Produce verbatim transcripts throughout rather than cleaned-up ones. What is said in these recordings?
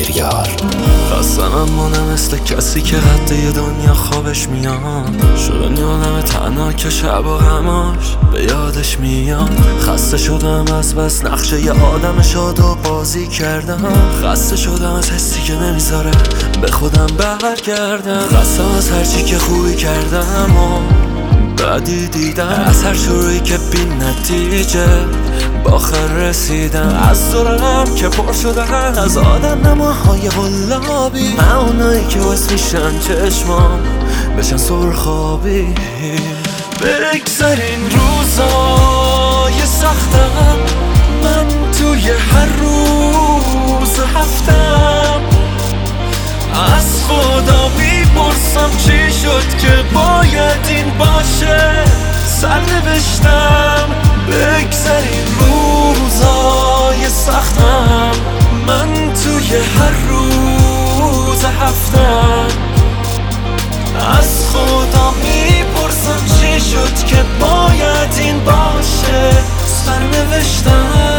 شیریار. خستم مونه مثل کسی که قد یه دنیا خوابش میاد، شدن یادم تنها که شب و غماش به یادش میاد. خسته شدم از بس نقشه یه آدم شاد و بازی کردم، خسته شدم از حسی که نمیذاره به خودم برگردم. خستم از هرچی که خوبی کردم و بعدی دیدم، از هر شروعی که بی نتیجه با آخر رسیدم. از دورم که پر شدن از آدم نماهای غلابی، اونایی که واسه میشن چشمام بشن سرخابی. بگذارین روزای سختم، من توی هر روز هفتم از خدا میپرسم چی شد که باید این باشه سرنوشتم. بگذارین روزای سختم، من توی هر روز هفتم از خدا میپرسم چی شد که باید این باشه سرنوشتم.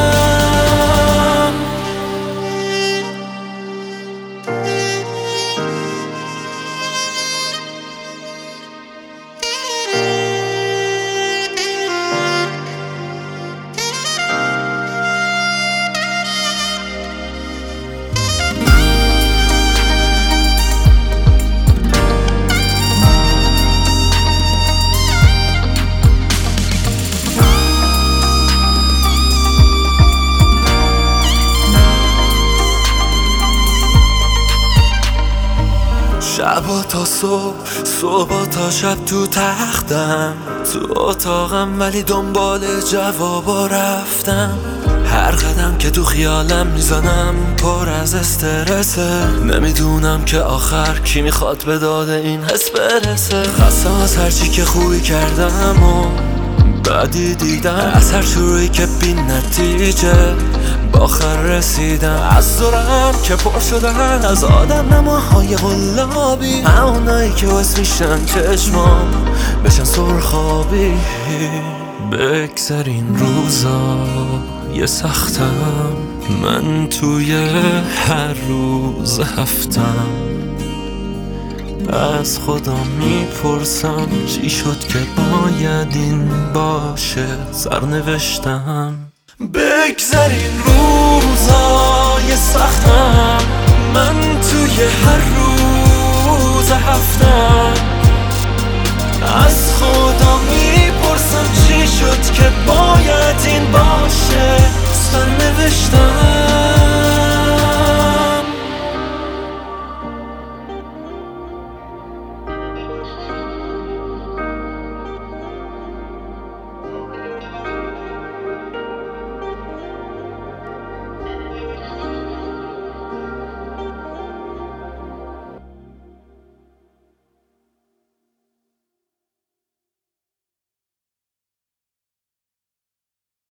شبا تا صبح، صبح تا شب تو تختم، تو اتاقم ولی دنبال جوابا رفتم. هر قدم که تو خیالم میزنم پر از استرسه، نمیدونم که آخر کی میخواد به داد این حس برسه. خستم از هرچی که خوبی کردم و بعدی دیدم، از هر شروعی که بی نتیجه با آخر رسیدم. از دورم که پر شدن از آدم نماهای غلابی، اونایی که واسه میشن چشمام بشن سرخابی. بگذارین روزا یه سختم، من توی هر روز هفتم از خدا میپرسم چی شد که باید این باشه سرنوشتم. بگذارین روزای سختم، من توی هر روز هفتم از خدا